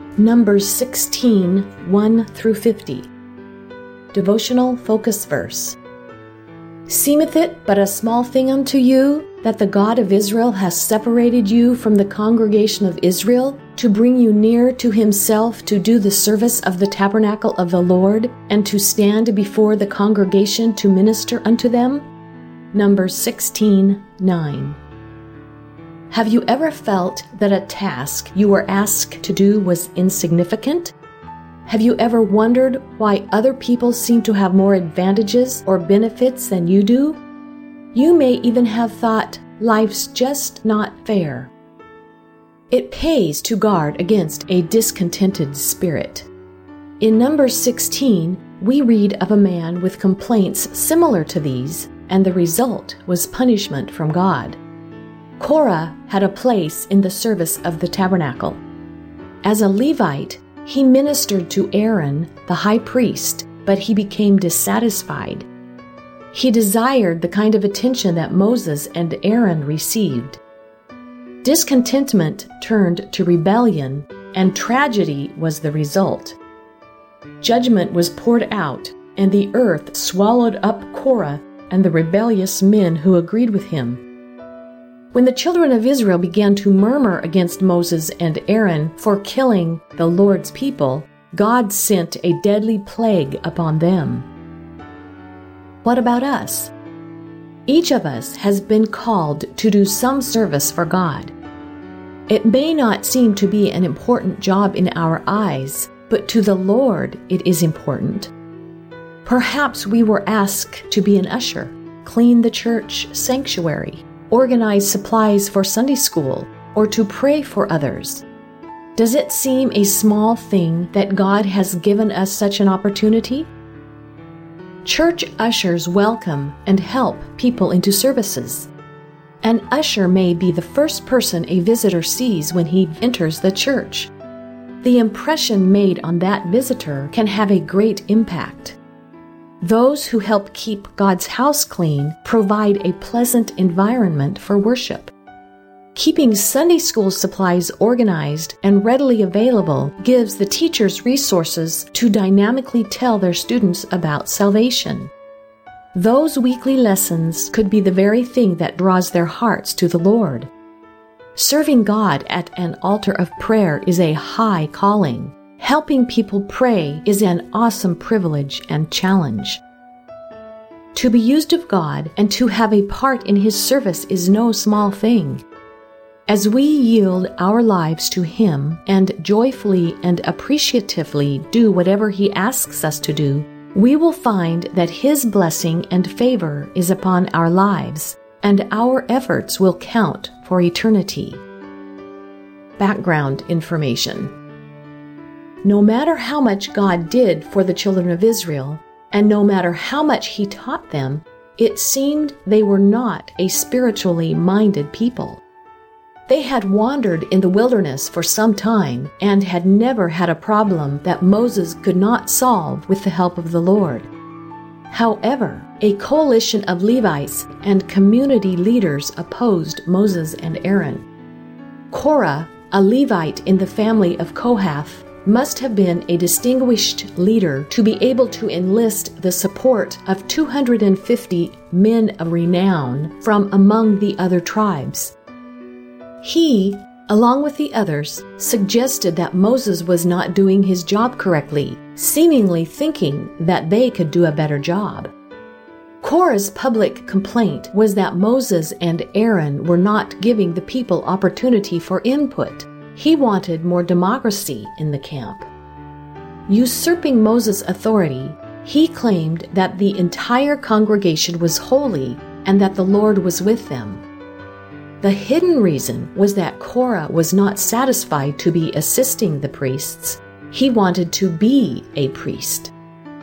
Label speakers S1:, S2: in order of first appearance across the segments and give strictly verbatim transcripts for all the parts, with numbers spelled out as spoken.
S1: Numbers sixteen, one through fifty. Devotional Focus Verse. Seemeth it but a small thing unto you, that the God of Israel hath separated you from the congregation of Israel, to bring you near to himself, to do the service of the tabernacle of the Lord, and to stand before the congregation to minister unto them? Numbers sixteen, nine. Have you ever felt that a task you were asked to do was insignificant? Have you ever wondered why other people seem to have more advantages or benefits than you do? You may even have thought, life's just not fair. It pays to guard against a discontented spirit. In Numbers sixteen, we read of a man with complaints similar to these, and the result was punishment from God. Korah had a place in the service of the tabernacle. As a Levite, he ministered to Aaron, the high priest, but he became dissatisfied. He desired the kind of attention that Moses and Aaron received. Discontentment turned to rebellion, and tragedy was the result. Judgment was poured out, and the earth swallowed up Korah and the rebellious men who agreed with him. When the children of Israel began to murmur against Moses and Aaron for killing the Lord's people, God sent a deadly plague upon them. What about us? Each of us has been called to do some service for God. It may not seem to be an important job in our eyes, but to the Lord it is important. Perhaps we were asked to be an usher, clean the church sanctuary, organize supplies for Sunday school, or to pray for others. Does it seem a small thing that God has given us such an opportunity? Church ushers welcome and help people into services. An usher may be the first person a visitor sees when he enters the church. The impression made on that visitor can have a great impact. Those who help keep God's house clean provide a pleasant environment for worship. Keeping Sunday school supplies organized and readily available gives the teachers resources to dynamically tell their students about salvation. Those weekly lessons could be the very thing that draws their hearts to the Lord. Serving God at an altar of prayer is a high calling. Helping people pray is an awesome privilege and challenge. To be used of God and to have a part in His service is no small thing. As we yield our lives to Him and joyfully and appreciatively do whatever He asks us to do, we will find that His blessing and favor is upon our lives, and our efforts will count for eternity. Background information. No matter how much God did for the children of Israel, and no matter how much He taught them, it seemed they were not a spiritually minded people. They had wandered in the wilderness for some time and had never had a problem that Moses could not solve with the help of the Lord. However, a coalition of Levites and community leaders opposed Moses and Aaron. Korah, a Levite in the family of Kohath, must have been a distinguished leader to be able to enlist the support of two hundred fifty men of renown from among the other tribes. He, along with the others, suggested that Moses was not doing his job correctly, seemingly thinking that they could do a better job. Korah's public complaint was that Moses and Aaron were not giving the people opportunity for input. He wanted more democracy in the camp. Usurping Moses' authority, he claimed that the entire congregation was holy and that the Lord was with them. The hidden reason was that Korah was not satisfied to be assisting the priests. He wanted to be a priest.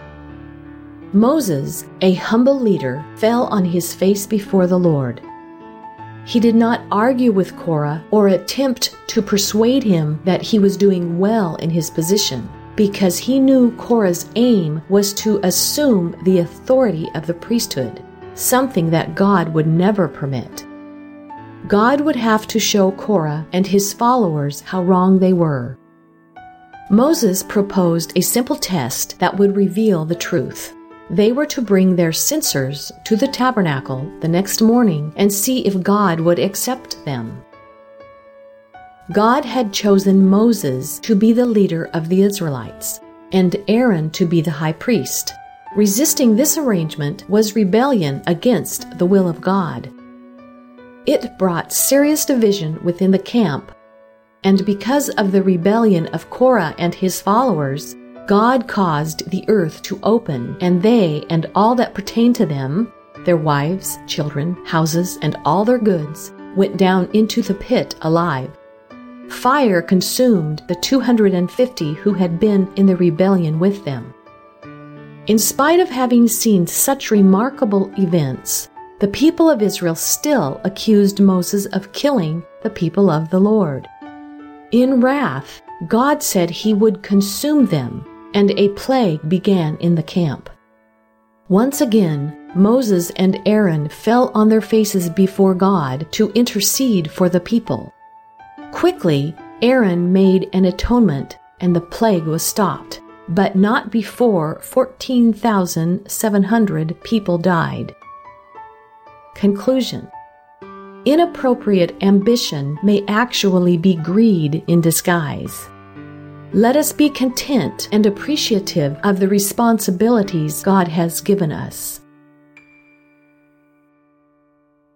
S1: Moses, a humble leader, fell on his face before the Lord. He did not argue with Korah or attempt to persuade him that he was doing well in his position, because he knew Korah's aim was to assume the authority of the priesthood, something that God would never permit. God would have to show Korah and his followers how wrong they were. Moses proposed a simple test that would reveal the truth. They were to bring their censers to the tabernacle the next morning and see if God would accept them. God had chosen Moses to be the leader of the Israelites, and Aaron to be the high priest. Resisting this arrangement was rebellion against the will of God. It brought serious division within the camp, and because of the rebellion of Korah and his followers, God caused the earth to open, and they and all that pertained to them, their wives, children, houses, and all their goods, went down into the pit alive. Fire consumed the two hundred fifty who had been in the rebellion with them. In spite of having seen such remarkable events, the people of Israel still accused Moses of killing the people of the Lord. In wrath, God said he would consume them, and a plague began in the camp. Once again, Moses and Aaron fell on their faces before God to intercede for the people. Quickly, Aaron made an atonement, and the plague was stopped, but not before fourteen thousand seven hundred people died. Conclusion: inappropriate ambition may actually be greed in disguise. Let us be content and appreciative of the responsibilities God has given us.